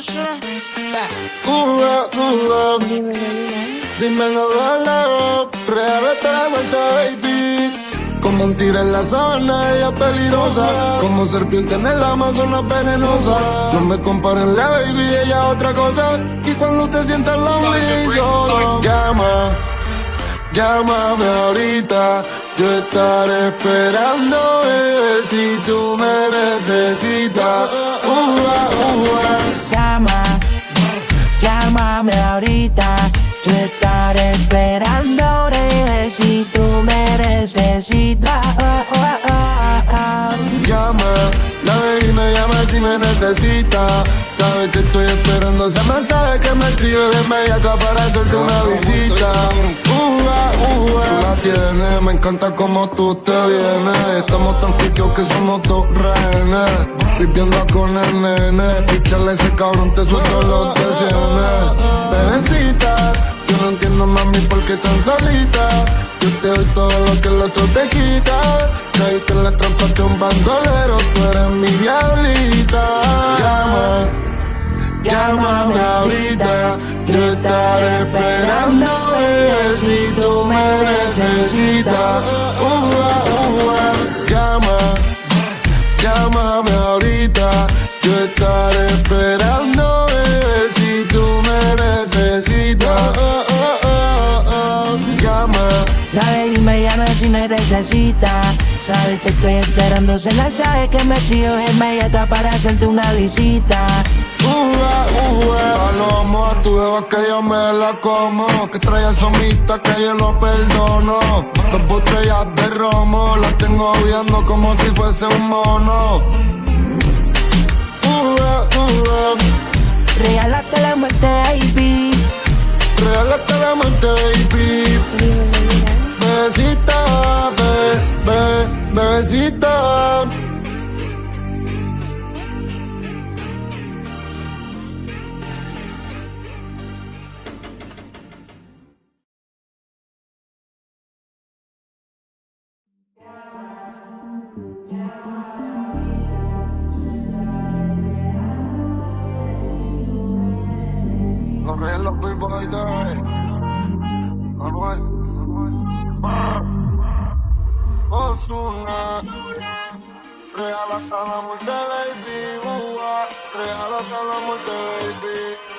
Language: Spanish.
sé. Dímelo, Dímelo, dale, regálate la vuelta, baby. Como un tigre en la sabana, ella es peligrosa. Como serpiente en el Amazonas venenosa. No me comparen la baby, ella es otra cosa. Y cuando te sientas lonely, solo llámame ahorita. Yo estaré esperando, bebé, si tú me necesitas. Llámame ahorita. Yo estaré esperando, baby, si tú me necesitas. Llama, la baby me llama si me necesita. Sabes que estoy esperando ese mensaje que me escribe bien bellaca para hacerte una visita. Tú la tienes, me encanta como tú te vienes. Estamos tan friqueos que somos dos rehenes. Viviendo con el nene, picharle ese cabrón, te suelto los deseos. Bebecita, yo no entiendo, mami, por qué tan solita. Yo te doy todo lo que el otro te quita. Caíste en la trampa de un bandolero, tú eres mi diablita. Llámame ahorita. Yo estaré esperando, bebé, si tú me necesitas. Llámame ahorita. Yo estaré esperando, bebé, si tú me necesitas. La baby me llama si me necesita. Sabes que estoy esperando, se la sabe que me sigo inmediata para hacerte una visita. No vamos a tu beba que yo me la como. Que trae somita que yo no perdono. 2 botellas de romo, la tengo viendo como si fuese un mono. Regálate la muerte, baby. Regálate la muerte, baby. Bebecita, bebecita. No me los boy de Ozuna. Regálate la muerte, baby. Regálate la muerte, baby.